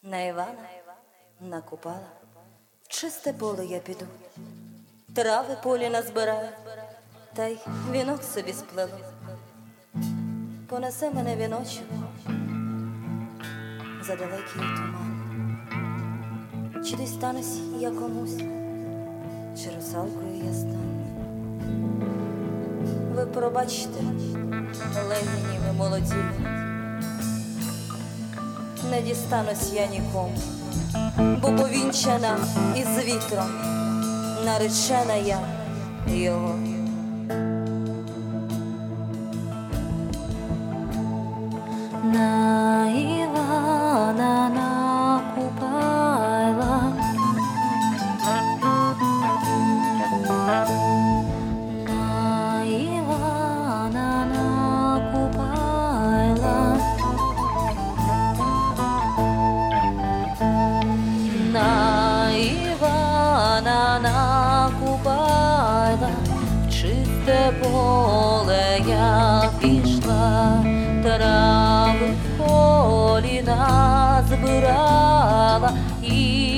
На Івана накупала, в чисте поле я піду, трави полі назбираю, та й вінок собі сплелу. Понесе мене віночок за далекий туман. Чи десь станусь я комусь, чи русалкою я стану. Ви пробачте, легені ви молоді, не дістанусь я нікому, бо повінчана із вітром, наречена я його. На Івана накупала, на Івана накупала, на Івана накупала, в чисте поле я пішла, трави в полі назбирала і